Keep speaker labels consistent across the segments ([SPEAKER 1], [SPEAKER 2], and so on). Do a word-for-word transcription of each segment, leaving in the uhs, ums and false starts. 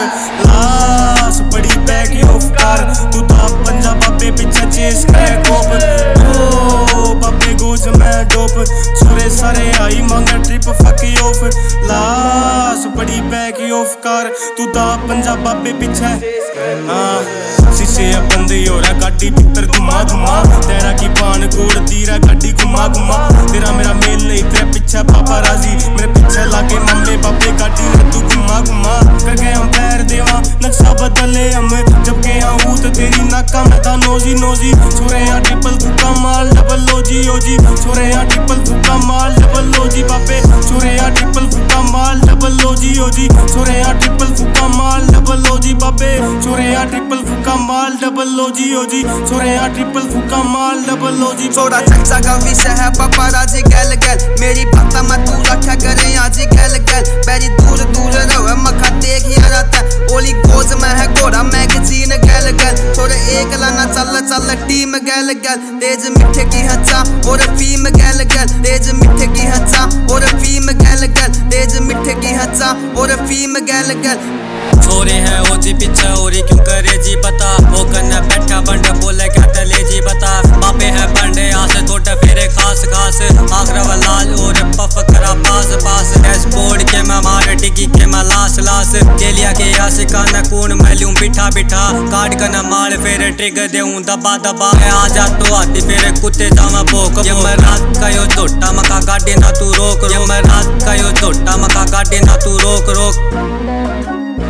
[SPEAKER 1] लाश बड़ी bag of car तू तो पंजा बाबे पीछे चेस करे कोप ओ बाबे गोज मैं डोप सोरे सारे आई मांगे ट्रिप फक ऑफ लाश बड़ी बैग ऑफ कार तू तो पंजा बाबे पीछे हाँ शीशे बंदे हो रहा गाड़ी भीतर घुमा घुमा तेरा की पान कोड़ तीरा गाड़ी घुमा घुमा तेरा मेरा मेल नहीं तेरे पीछे पापा राजी मेरे पीछे लागे मम्मी बापे गाड़ी में तू घुमा घुमा करके हम पैर देवा नक्शा बदले हम जब के यहाँ तो तेरी नाका में था नोजी नोजी छोरे यहाँ ट्रिपल फुका माल डबल लोजी ओजी छोरे यहाँ ट्रिपल फुका माल डबल लोजी बापे छोरे यहाँ ट्रिपल फुका माल डबल लोजी ओजी छोरे यहाँ ट्रिपल फुका माल डबल लोजी बापे छोरे यहाँ ट्रिपल फुका माल डबल लोजी ओजी छोरे यहाँ ट्रिपल फुका माल डबल लोजी
[SPEAKER 2] छोड़ा चर्चा का विषय है पापा राजी गैल गैल मेरी बात मत तू रखा करे आज गैल गैल बैरी दूर दूर रहो मखा देख या रहता ओली गोज में है घोड़ा मैगजीन गैल गैल छोरे एक लाना चल चल टीम गैल गैल तेज मिठे की हचा और फीम गैल गैल तेज मिठे की हचा और फीम गैल गैल तेज मिठे की हचा और फीम गैल गैल
[SPEAKER 3] छोरे है ओ जी पीछे ओरी क्यों करे जी बता वो कन्ने बैठा बंडे बोले क्या तले जी बता बापे है बंडे आसे थोड़े फेरे खास खास आखरा लाल और पफ करा पास पास डैशबोर्ड के मैं मारे टिकी के मैं लास लास केलिया के आशिका न कून मैं लूं बिठा बिठा काट कर न मार फेरे ट्रिगर देऊं दबा दबा आ जा तो आती फेरे कुत्ते जावा भोक ये मैं रात का यो झोटा मका गाड़ी ना तू रोक ये मैं रात का यो झोटा मका गाड़ी ना तू रोक रोक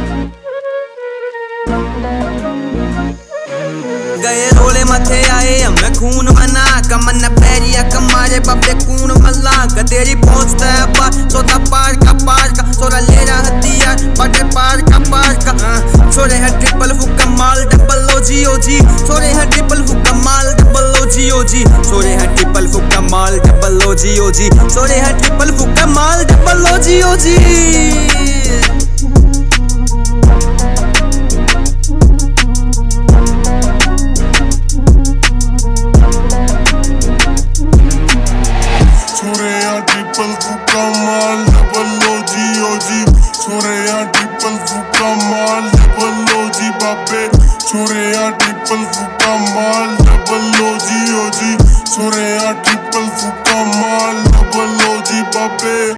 [SPEAKER 2] गए रोले मथे आए हमें खून मना कमन पैरिया कमारे बब्बे कून मल्ला तेरी पहुंचता है पा सोता पार का पार का सोरा ले रहा हथियार बटे पार का पार का छोरे है ट्रिपल फुका माल डबल लोजी ओजी छोरे है ट्रिपल फुका माल डबल लोजी ओजी छोरे है ट्रिपल फुका माल डबल लोजी ओजी छोरे है ट्रिपल फुका माल डबल लोजी ओजी
[SPEAKER 4] ट्रिपल फुका माल डबल लोजी ओजी छोरे यहाँ ट्रिपल फुका माल डबल लोजी बापे छोरे यहाँ ट्रिपल फुका माल डबल लोजी ओजी छोरे यहाँ ट्रिपल फुका माल डबल लोजी बापे।